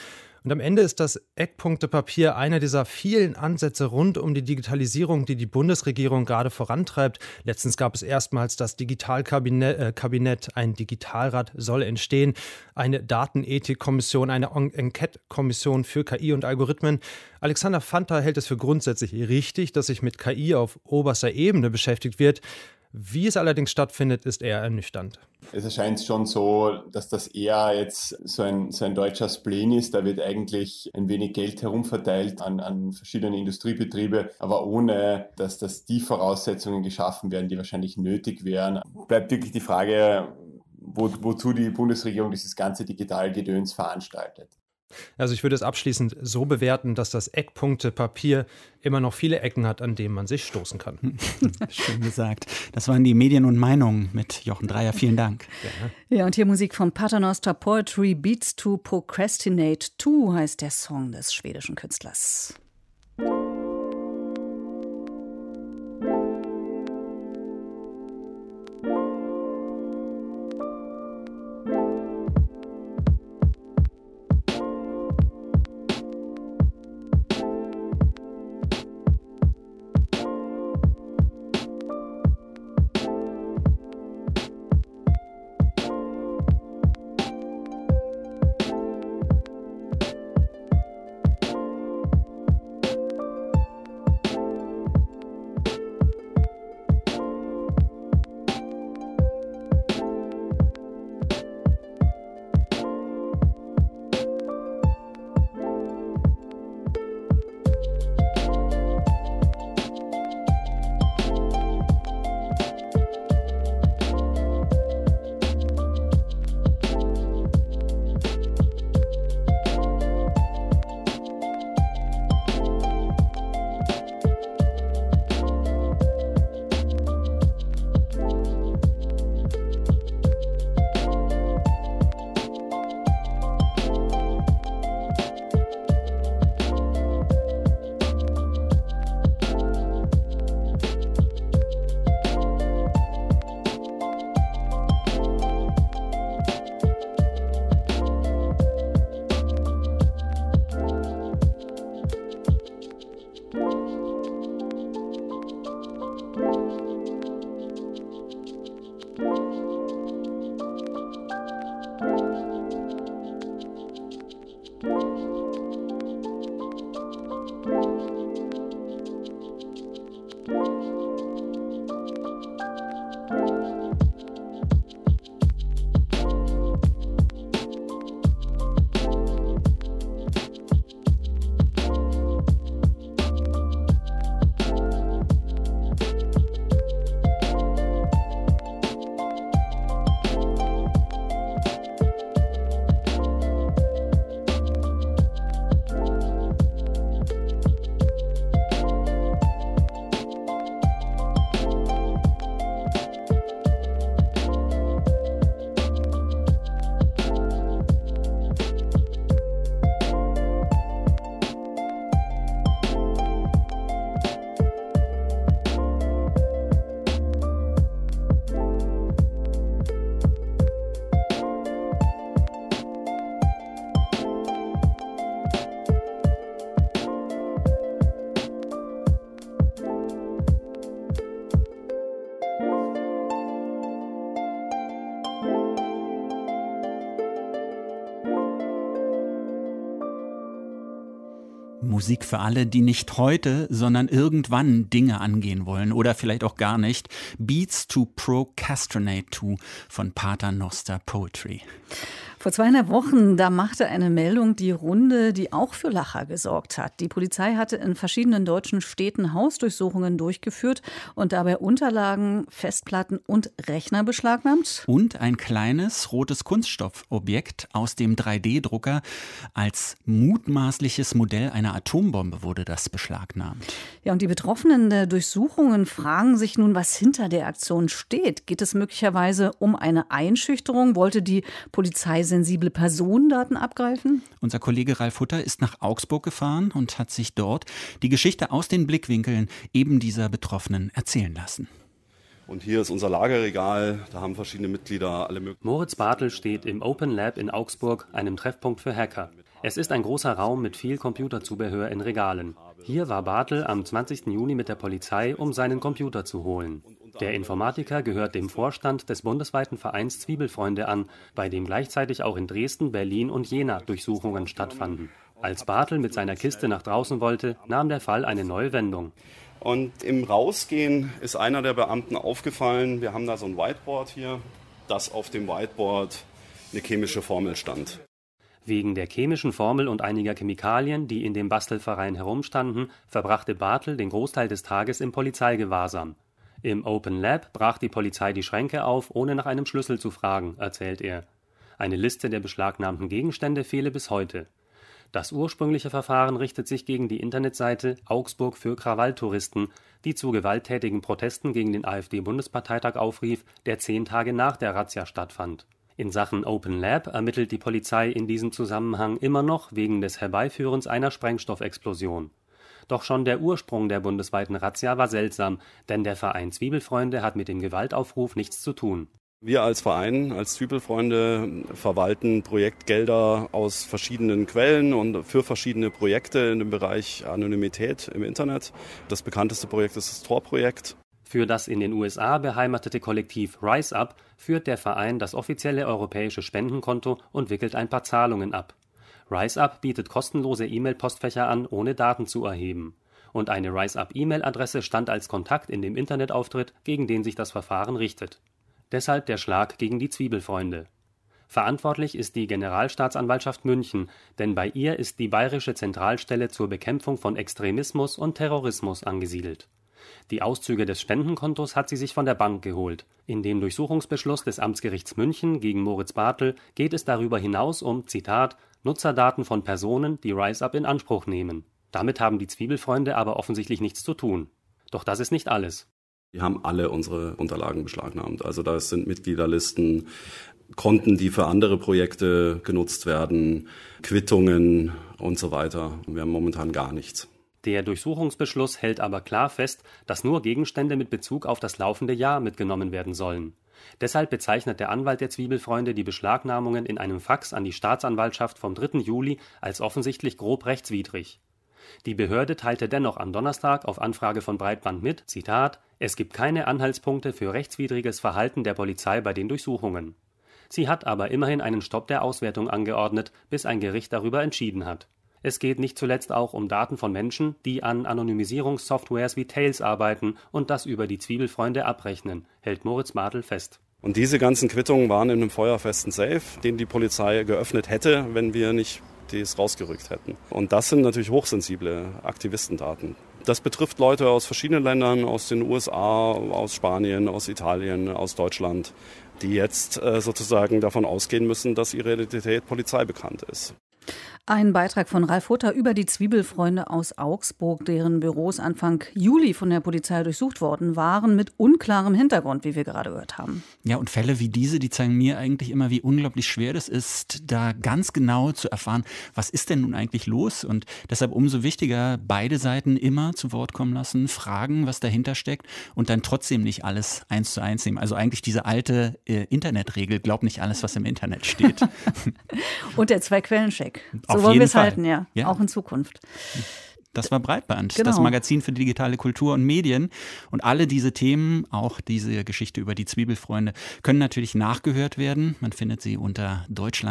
Und am Ende ist das Eckpunktepapier einer dieser vielen Ansätze rund um die Digitalisierung, die die Bundesregierung gerade vorantreibt. Letztens gab es erstmals das Digitalkabinett, ein Digitalrat soll entstehen, eine Datenethikkommission, eine Enquete-Kommission für KI und Algorithmen. Alexander Fanta hält es für grundsätzlich richtig, dass sich mit KI auf oberster Ebene beschäftigt wird. Wie es allerdings stattfindet, ist eher ernüchternd. Es erscheint schon so, dass das eher jetzt so ein deutscher Spleen ist. Da wird eigentlich ein wenig Geld herumverteilt an verschiedene Industriebetriebe, aber ohne, dass die Voraussetzungen geschaffen werden, die wahrscheinlich nötig wären. Bleibt wirklich die Frage, wozu die Bundesregierung dieses ganze Digitalgedöns veranstaltet. Also ich würde es abschließend so bewerten, dass das Eckpunktepapier immer noch viele Ecken hat, an denen man sich stoßen kann. Schön gesagt. Das waren die Medien und Meinungen mit Jochen Dreier. Vielen Dank. Ja, und hier Musik von Paternoster Poetry, Beats to Procrastinate 2 heißt der Song des schwedischen Künstlers. Musik für alle, die nicht heute, sondern irgendwann Dinge angehen wollen oder vielleicht auch gar nicht. Beats to Procrastinate 2 von Paternoster Poetry. Vor 2,5 Wochen, da machte eine Meldung die Runde, die auch für Lacher gesorgt hat. Die Polizei hatte in verschiedenen deutschen Städten Hausdurchsuchungen durchgeführt und dabei Unterlagen, Festplatten und Rechner beschlagnahmt. Und ein kleines rotes Kunststoffobjekt aus dem 3D-Drucker. Als mutmaßliches Modell einer Atombombe wurde das beschlagnahmt. Ja, und die Betroffenen der Durchsuchungen fragen sich nun, was hinter der Aktion steht. Geht es möglicherweise um eine Einschüchterung? Wollte die Polizei sensible Personendaten abgreifen? Unser Kollege Ralf Hutter ist nach Augsburg gefahren und hat sich dort die Geschichte aus den Blickwinkeln eben dieser Betroffenen erzählen lassen. Und hier ist unser Lagerregal, da haben verschiedene Mitglieder alle möglichen. Moritz Bartel steht im Open Lab in Augsburg, einem Treffpunkt für Hacker. Es ist ein großer Raum mit viel Computerzubehör in Regalen. Hier war Bartel am 20. Juni mit der Polizei, um seinen Computer zu holen. Der Informatiker gehört dem Vorstand des bundesweiten Vereins Zwiebelfreunde an, bei dem gleichzeitig auch in Dresden, Berlin und Jena Durchsuchungen stattfanden. Als Bartel mit seiner Kiste nach draußen wollte, nahm der Fall eine neue Wendung. Und im Rausgehen ist einer der Beamten aufgefallen, wir haben da so ein Whiteboard hier, dass auf dem Whiteboard eine chemische Formel stand. Wegen der chemischen Formel und einiger Chemikalien, die in dem Bastelverein herumstanden, verbrachte Bartel den Großteil des Tages im Polizeigewahrsam. Im Open Lab brach die Polizei die Schränke auf, ohne nach einem Schlüssel zu fragen, erzählt er. Eine Liste der beschlagnahmten Gegenstände fehle bis heute. Das ursprüngliche Verfahren richtet sich gegen die Internetseite Augsburg für Krawalltouristen, die zu gewalttätigen Protesten gegen den AfD-Bundesparteitag aufrief, der 10 Tage nach der Razzia stattfand. In Sachen Open Lab ermittelt die Polizei in diesem Zusammenhang immer noch wegen des Herbeiführens einer Sprengstoffexplosion. Doch schon der Ursprung der bundesweiten Razzia war seltsam, denn der Verein Zwiebelfreunde hat mit dem Gewaltaufruf nichts zu tun. Wir als Verein, als Zwiebelfreunde, verwalten Projektgelder aus verschiedenen Quellen und für verschiedene Projekte in dem Bereich Anonymität im Internet. Das bekannteste Projekt ist das Tor-Projekt. Für das in den USA beheimatete Kollektiv RiseUp führt der Verein das offizielle europäische Spendenkonto und wickelt ein paar Zahlungen ab. RiseUp bietet kostenlose E-Mail-Postfächer an, ohne Daten zu erheben. Und eine RiseUp-E-Mail-Adresse stand als Kontakt in dem Internetauftritt, gegen den sich das Verfahren richtet. Deshalb der Schlag gegen die Zwiebelfreunde. Verantwortlich ist die Generalstaatsanwaltschaft München, denn bei ihr ist die Bayerische Zentralstelle zur Bekämpfung von Extremismus und Terrorismus angesiedelt. Die Auszüge des Spendenkontos hat sie sich von der Bank geholt. In dem Durchsuchungsbeschluss des Amtsgerichts München gegen Moritz Bartel geht es darüber hinaus um, Zitat, Nutzerdaten von Personen, die RiseUp in Anspruch nehmen. Damit haben die Zwiebelfreunde aber offensichtlich nichts zu tun. Doch das ist nicht alles. Die haben alle unsere Unterlagen beschlagnahmt. Also da sind Mitgliederlisten, Konten, die für andere Projekte genutzt werden, Quittungen und so weiter. Wir haben momentan gar nichts. Der Durchsuchungsbeschluss hält aber klar fest, dass nur Gegenstände mit Bezug auf das laufende Jahr mitgenommen werden sollen. Deshalb bezeichnet der Anwalt der Zwiebelfreunde die Beschlagnahmungen in einem Fax an die Staatsanwaltschaft vom 3. Juli als offensichtlich grob rechtswidrig. Die Behörde teilte dennoch am Donnerstag auf Anfrage von Breitband mit, Zitat, es gibt keine Anhaltspunkte für rechtswidriges Verhalten der Polizei bei den Durchsuchungen. Sie hat aber immerhin einen Stopp der Auswertung angeordnet, bis ein Gericht darüber entschieden hat. Es geht nicht zuletzt auch um Daten von Menschen, die an Anonymisierungssoftwares wie Tails arbeiten und das über die Zwiebelfreunde abrechnen, hält Moritz Bartel fest. Und diese ganzen Quittungen waren in einem feuerfesten Safe, den die Polizei geöffnet hätte, wenn wir nicht das rausgerückt hätten. Und das sind natürlich hochsensible Aktivistendaten. Das betrifft Leute aus verschiedenen Ländern, aus den USA, aus Spanien, aus Italien, aus Deutschland, die jetzt sozusagen davon ausgehen müssen, dass ihre Identität polizeibekannt ist. Ein Beitrag von Ralf Hutter über die Zwiebelfreunde aus Augsburg, deren Büros Anfang Juli von der Polizei durchsucht worden waren, mit unklarem Hintergrund, wie wir gerade gehört haben. Ja, und Fälle wie diese, die zeigen mir eigentlich immer, wie unglaublich schwer das ist, da ganz genau zu erfahren, was ist denn nun eigentlich los? Und deshalb umso wichtiger, beide Seiten immer zu Wort kommen lassen, fragen, was dahinter steckt und dann trotzdem nicht alles 1:1 nehmen. Also eigentlich diese alte Internetregel, glaub nicht alles, was im Internet steht. Und der Zwei-Quellen-Check. Auf So wollen wir es Fall. halten, ja, auch in Zukunft. Das war Breitband, Genau. Das Magazin für digitale Kultur und Medien. Und alle diese Themen, auch diese Geschichte über die Zwiebelfreunde, können natürlich nachgehört werden. Man findet sie unter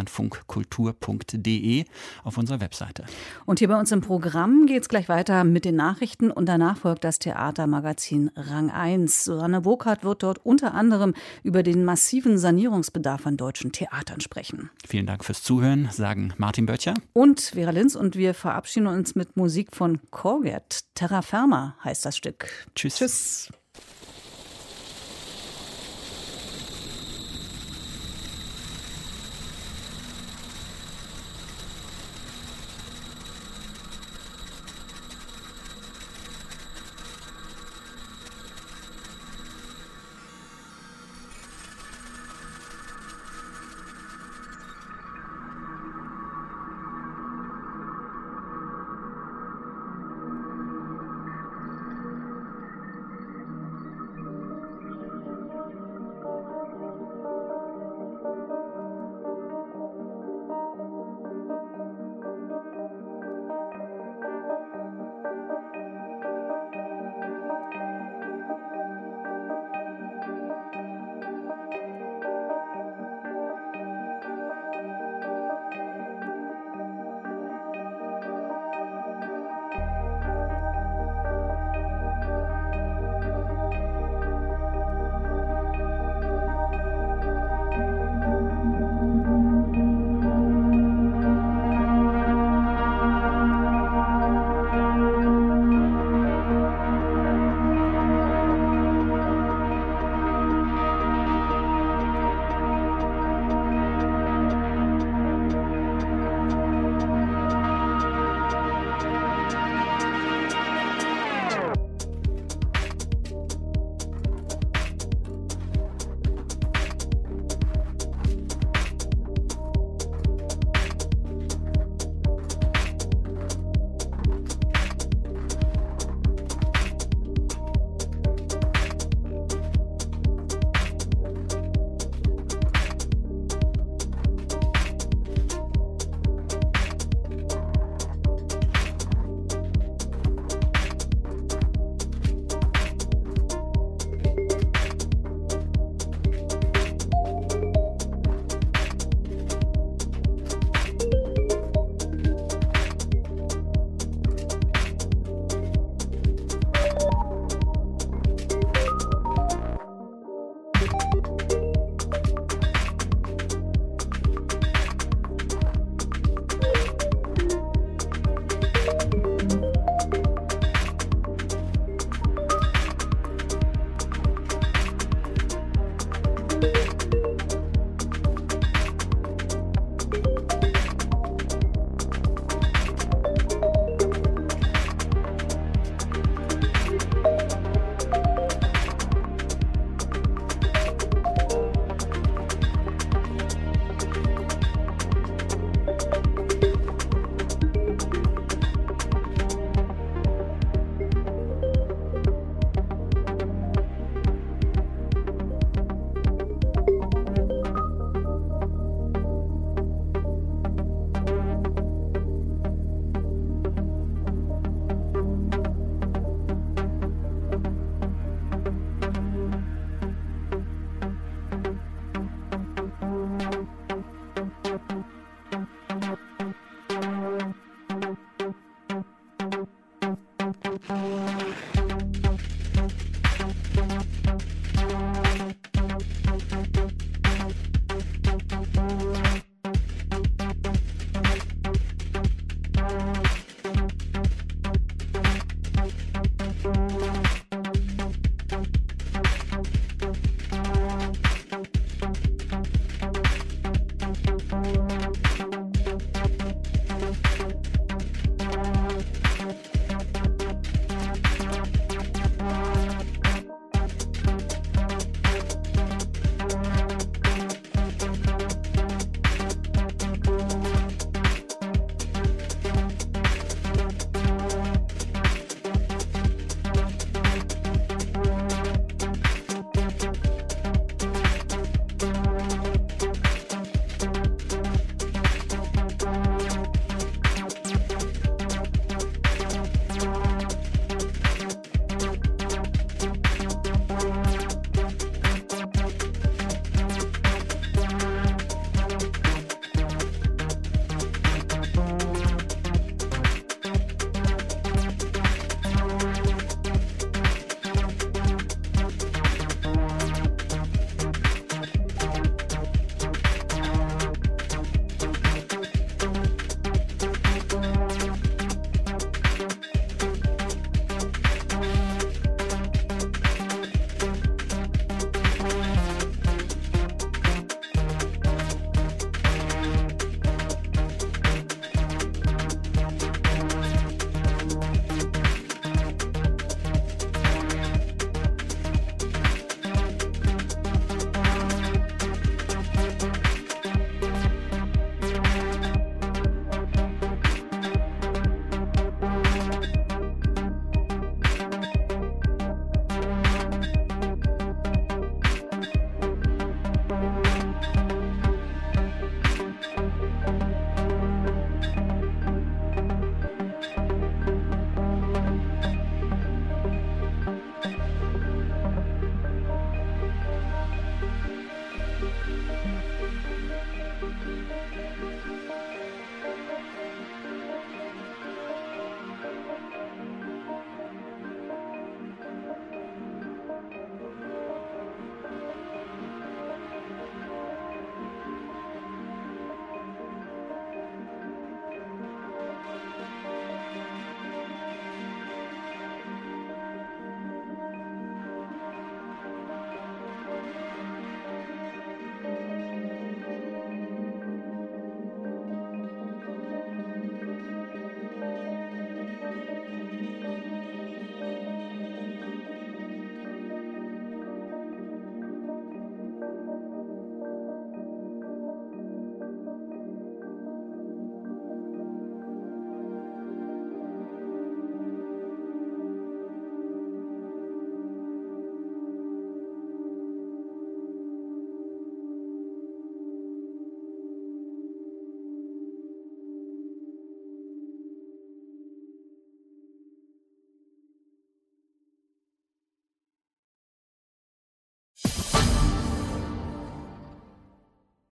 deutschlandfunkkultur.de auf unserer Webseite. Und hier bei uns im Programm geht es gleich weiter mit den Nachrichten und danach folgt das Theatermagazin Rang 1. Susanne Burkhardt wird dort unter anderem über den massiven Sanierungsbedarf an deutschen Theatern sprechen. Vielen Dank fürs Zuhören, sagen Martin Böttcher und Vera Linz, und wir verabschieden uns mit Musik von Corget. Terra Firma heißt das Stück. Tschüss. Tschüss.